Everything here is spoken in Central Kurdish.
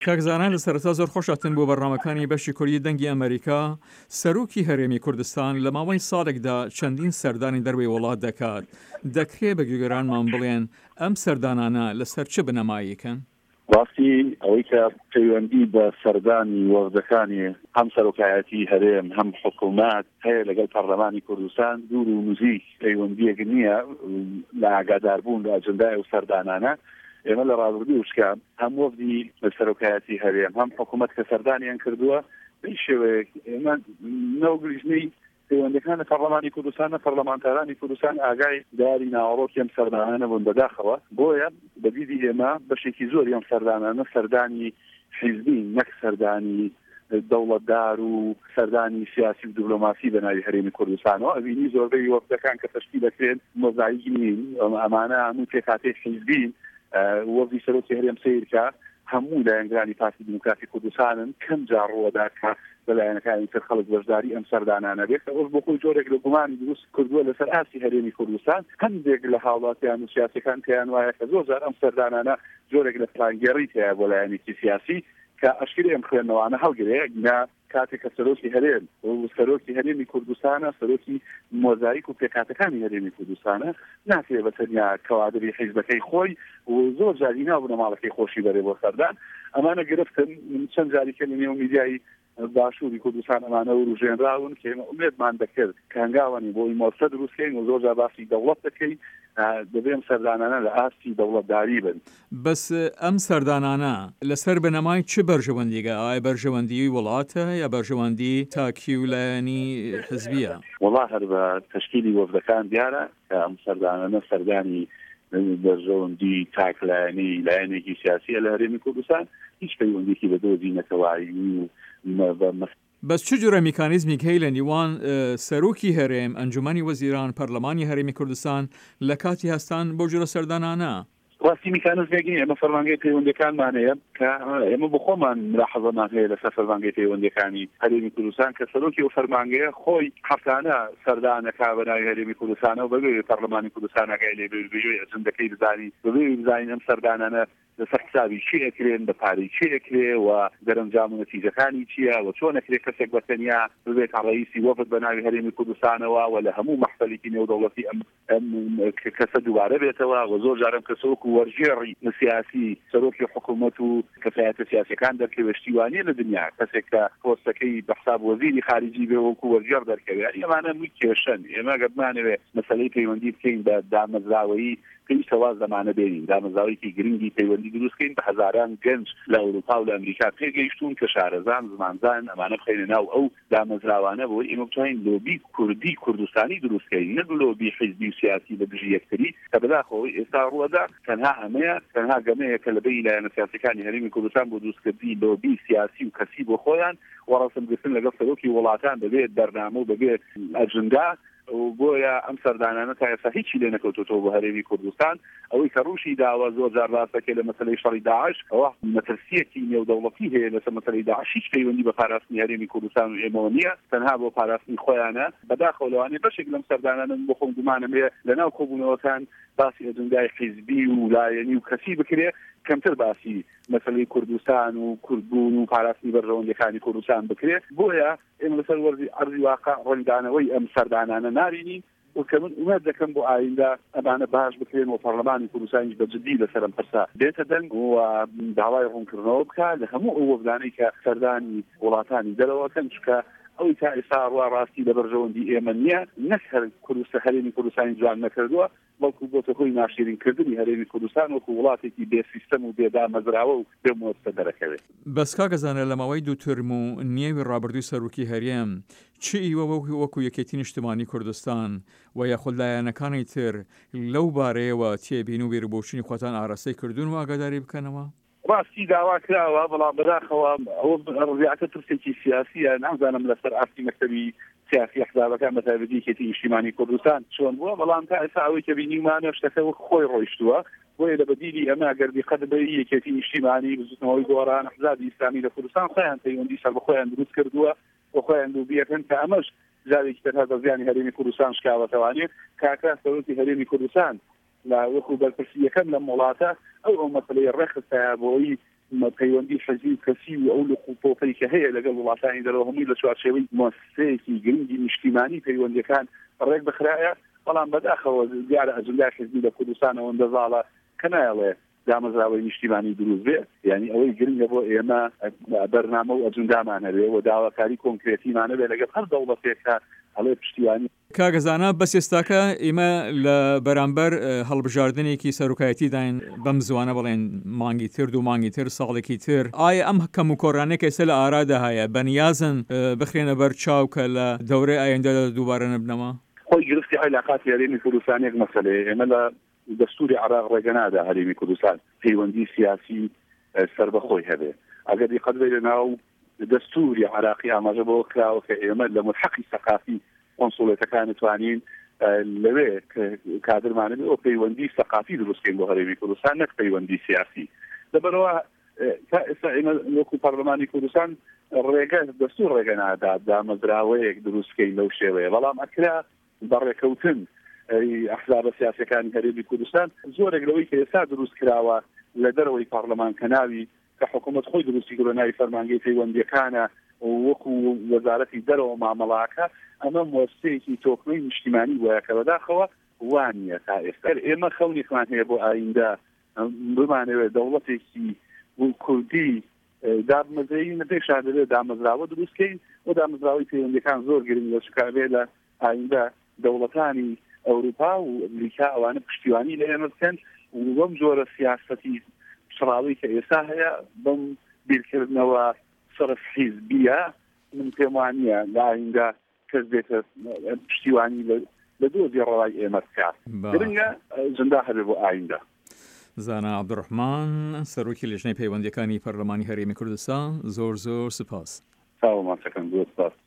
کاکزانان لە سەرەتا زۆر خۆشاتن بۆ بەڕنامەکانی بەشی کوردی دەنگی ئەمریکا. سەرۆکی هەرێمی کوردستان لە ماوەی ساڵێکدا چەندین سەردانی دەروی وڵات دەکات. دەکرێت بە گوێگەرانمان بڵێن ئەم سەردانانە لەسەر چ بنەماییکەن؟ ڕاستی ئەوەی کە پەیوەندی بە سەردانی وەزەکانی هەم سەرۆکایەتی هەرێم هەم حکوومەت هەیە لەگەڵ پەرلەمانی کوردستان دوور و نزیک پەیوەندیەک نییە لە ئاگاداربوون لە ئەجەندای ئەو سەردانانە. ئێمە لە ڕابردوو وشکە هەم وەفدی سەرۆکایەتی هەرێم هەم حکوومەت کە سەردانیان کردووە بەی شێوەیەک ئێمە نەوگریژنەی پەیوەندەکان لە پەرلەمانی کوردستان لە پەرلەمانتارانی کوردستان ئاگای داری ناوەڕۆکی ئەم سەردانانە بوون بەداخەوە. بۆیە بەدیدی ئێمە بەشێکی زۆری ئەم سەردانانە سەردانی حیزبین نەک سەردانی دەوڵەتدار و سەردانی سیاسی و دیپلۆماسی بە ناوی هەرێمی کوردستانەوە ئەبینی زۆربەی وەفدەکان کە تەشکیل دەکرێن مۆزاییک نین ئەمانە هەموو پێکهاتەی حیزبین وەفدی سەرۆکی هەرێم سیرکە هەموو لایەنگرانی پارتی دیموکراتی کوردستانن کەم جار ڕوەدا کە بەلایەنەکانی تر خەڵک بەشداری ئەم سەردانانە بێت ئەوش بۆ خۆی جۆرێک لە گومانی دروست کردووە لەسەر ئاسی هەرێمی کوردستان هەندێک لە هاوڵاتیان و سیاسەکان پێیان وایە کە زۆر جار ئەم سەردانانە جۆرێک لە پلانگێڕی هەیە بۆ لایەنێکی سیاسی کە ئەشکری ئەم خوێندنەوانە هەڵگرێ کاتێک کە سەرۆکی هەرێم و سەرۆکی هەرێمی کوردستانە سەرۆکی مۆزاییک و پێکهاتەکانی هەرێمی کوردستانە ناتوێت بە تەنیا کەوادری حیزبەکەی خۆی و زۆر جاری نابوونە ماڵەکەی خۆشی بەرێ بۆ سەردان ئەمانە گرفتن چەند جاریکە لە نێو میدیایی باشووری کوردستان ئەمانە و ڕژێنراون کە ئێمە ئومێدمان دەکرد کە هەنگاوانی بۆی مۆرچە دروستکەین و زۆر جار باسی دەوڵەت دەکەین دەبێ ئەم سەردانانە لە ئاستی دەوڵەتداری بن. بەس ئەم سەردانانە لەسەر بنەمای چ بەرژەوەندیگە؟ ئایا بەرژەوەندی وڵاتە یا بەرژەوەندی تاکی و لایەنی حزبیە؟ وەڵا هەر بە تەشکیلی وەفدەکان دیارە کە ئەم سەردانانە سەردانی بەرژەوەندی تاکلایەنی لایەنێکی سیاسیە لە هەرێمی کوردستان هیچ پەیوەندێکی بە دۆزی نەتەوایی و بەس چ جۆرە میکانیزمیک هەیە لە نیوان سەرۆکی هەرێم ئەنجومەنی وەزیران پەرلەمانی هەرێمی کوردستان لە کاتی هەستان بۆ جۆرە سەردانانە؟ ڕاستی میکانیزمێکی ئێمە فەرمانگەی پەیوەندەکانمان هەیە کە ئێمە بۆ خۆمان ملاحەزەمان هەیە لەسەر فەرمانگەی پەیوەندەکانی هەرێمی کوردستان کە سەرۆکی و فەرمانگەیە خۆی هەفتانە سەردانەکە بە ناوی هەرێمی کوردستانەوە بەبێ پەرلەمانی کوردستان ئاگای لێ بێ ئەجەندەکەی بزانی بەبێ بزانین ئەم سەردانانە لەسەر حسابی چی ئەکرێن بە پارەی چی ئەکرێ و دەرەنجام و نەتیجەکانی چییە و چۆن ئەکرێت کەسێک بەتەنیا ببێت ڕئیسی وەفد بە ناوی هەرێمی کوردستانەوە و لە هەموو مەحفەلێکی نێودەوڵەتی ئەم کەسە دووبارە بێتەوە و زۆر جارم کەسە وەکو وەرژێڕی سیاسی سەرۆکی حکوومەت و کەسایەتە سیاسیەکان دەرکەوێت شتیوانیە لە دنیا کەسێک کە پۆستەکەی بە حساب وەزیری خارجی بێ وەکو وەرژێڕ دەرکەوێت ئەمانە مووی کێشەن. ئێمە گەبمانەوێت مەسەلەی پەیوەندی بکەین بە دامەزراوەیی پێویستە واز لەمانە بێنین دامەزراوەیەکی گرنگی پەیوەندی دروستکەین بە هەزاران گەنج لە ئەوروپا و لە ئەمریکا پێگەیشتون کە شارەزان زمانزان ئەمانە بخەینە ناو ئەو دامەزراوانە بۆ ئێمە بتوانین لۆبی کوردی کوردستانی دروستکەین نەک لۆبی حیزبی و سیاسی بە دژی یەکتری کە بەداخەوەی ئێستا ڕووەدا تەنها ئەمەیە تەنها گەمەیە کە لەبەی لایەنە سیاسیەکانی هەرێمی کوردستان بۆ دروستکردنی لۆبی سیاسی و کەسی بۆ خۆیان وەڕەسمگرتن لەگەڵ سەرۆکی وڵاتان بەبێت بەرنامە و بەبێت ئەجندا و بۆیە ئەم سەردانانە تا ئێستا هیچی لێ نەکەوتۆتەوە بە هەرێمی کوردستان ئەوەی کە ڕووشی داوە زۆر جار ڕاستەکە لە مەسەلەی شەڕی داعش ئەوە مەترسیەکی نێودەوڵەتی هەیە لەسەر مەسەلەی داعش هیچ پەیوەندی بە پاراستنی هەرێمی کوردستان و ئێمەوە نییە تەنها بۆ پاراستنی خۆیانە بەداخەوە لەوانەیە بەشێک لەم سەردانانە بۆ خۆم گومانم هەیە لەناو کۆبوونەوەکان باسی ئەجەندای حیزبی و لایەنی و کەسی بکرێ کەمتر باسی مەسەلەی کوردستان و کوردبوون و پاراستنی بەرژەوەندەکانی کوردستان بکرێت. بۆیە ئێمە لەسەر وەرزی عەرضی واقع ڕەنگدانەوەی ئەم سەردانانە نابینین وکە من ئومێد دەکەم بۆ ئایندا ئەمانە باش بکرێن و پەرلەمانی کوردستانیش بەجددی لەسەر ئەم پرسە بێتە دەنگ و داوای ڕوونکردنەوە بکات لە هەموو ئەو وەفدانەی کە سەردانی وڵاتانی دەرەوەکەن چکە ئەوی تا ئێستا ڕاستی لە بەرژەوەندی ئێمە نییە نەک هەرێمی کوردستانی جوان نەکردووە بەڵکو بۆتە خۆی ناشرینکردنی هەرێمی کوردستان وەکو وڵاتێکی بێ سیستەم و بێدامەزراوە و بێ مۆستە دەرەکەوێت. بەس کاکەزانە لە ماوەی دوو ترم و نیەوی ڕابردووی سەرۆکی هەرێم چی ئیوە وەکو یەکێتی نیشتیمانی کوردستان و یاخود لایەنەکانی تر لەو بارەیەوە تێبین و بێربۆچوونی خۆتان ئاراستەی کردوون و ئاگاداری بکەنەوە؟ ڕاستی داوا کراوە بەڵام بەداخەوە ئەوە ڕزیعەتە ترسێکی سیاسیە نازانم لەسەر ئاستی مەکتەبی سیاسی حزابەکان بە تایبەتی یەکێتی نیشتیمانی کوردستان چۆن بووە بەڵام تا ئێستا ئەوەی کە بینیمانە شتەکە خۆی ڕۆیشتووە بۆیە لە بەدیلی ئەمە گەردی قەت بە یەکێتی نیشتیمانی بزوتنەوەی گۆڕان حزابی ئیسلامی لە کوردستان خۆیان پەیوەندی سەر بە خۆیان دروست کردووە و خۆیان دووبیەکەن کە ئەمەش جارێکی تەنها دەزیانی هەرێمی کوردستان شکاوەتەوانێت کاکە سەرۆکی هەرێمی کوردستان لە وەکو بەرپرسیەکەم لە وڵاتە ئەو مەسەلەی ڕێخستە بۆی پەیوەندی حەزی کەسی و ئەو لە قوپۆپەی کە هەیە لەگەڵ وڵاتانی دەرەوە هەمووی لە چوارچێوەی مؤسسەیەکی گرنگی نیشتیمانی پەیوەندیەکان ڕێک بخرایە بەڵام بەداخەوە دیارە ئەجندای حزبی لە کوردستان ئەوەندە زاڵە کە نایڵێ دامەزراوەی نیشتیمانی دروست بێ یعنی ئەوەی گرنگە بۆ ئێمە بەرنامە و ئەجندامان هەبێ و داواکاری کۆنکرێتیمانە بێ لەگەڵ هەر دەوڵەتێکە هەڵێ پشتیوانی کاگەزانە بەس ئێستاکە ئێمە لە بەرامبەر هەڵبژاردنێکی سەرۆکایەتی داین بەم زوانە بڵێن مانگی تر دو مانگی تر ساڵێکی تر ئایا ئەم کەم و کۆڕانێک ئێستا لە ئارادا هەیە بەنیازن بخرێنە بەر چاو کە لە دەورەی ئایندەدا دووبارە نبنەوە خۆی گرفتی علاقاتی هەرێمی کوردستانێک مەسەلەیە ئێمە لە دەستوری عراق ڕێگەنادا هەرێمی کوردستان پەیوەندی سیاسی سربەخۆی هەبێ ئەگەر دیقەت بێ لەناو دەستوری عراقی ئاماژە بۆ کراوە کە ئێمە لە ملحەقی سەقافی کۆنسوڵێتەکان نتوانین لەوێ کادرمانە ئەو پەیوەندی سەقافی دروستکەین بۆ هەرێمی کوردستان نەک پەیوەندی سیاسی لەبەرەوە ئێستا ئێمە وەکو پەرلەمانی کوردستان ڕێگە دەستور ڕێگە نادا دامەزراوەیەک دروستکەین لەو شێوەیە بەڵام ئەکرا بەڕێکەوتن ئەحزاب سیاسەکانی هەرێمی کوردستان زۆرێک لەوەی کە ئێستا دروست کراوە لە دەرەوەی پەرلەمان کە ناوی کە حکوومەت خۆی دروستی کردە ناوی فەرمانگەی پەیوەندیەکانە وەکو وەزارەتی دەرەوە مامەڵاکە ئەمە مؤسسەیەکی تۆکمەی نیشتیمانی وایە کە بەداخەوە وانییە تا ئێستا ئێمە خەونێکمان هەیە بۆ ئایندە بمانەوێت دەوڵەتێکی کوردی دامەزرایی نەپێشان دەبێت دامەزراوە دروستکەین و دامەزراوەی پەیوەندیەکان زۆر گرنگ لە شکارێ لە ئایندە دەوڵەتانی ئەوروپا و ئەمریکا ئەوانە پشتیوانی لە ئێمە بکەن و بەم جۆرە سیاسەتی شڕاوی کە ئێستا هەیە بەم بیرکردنەوە سەرف حیزبیە من پێم وانییە لە ئایندە کەس بێتە پشتیوانی لە دۆزی ڕەوای ئێمە بکات گرنگە جندا هەبێ بۆ ئایندە زانا عەبدوڕەحمان سەرۆکی لیژنەی پەیوەندیەکانی پەرلەمانی هەرێمی کوردستان زۆر سپاس چاوەمانچەکەم زۆر سپاس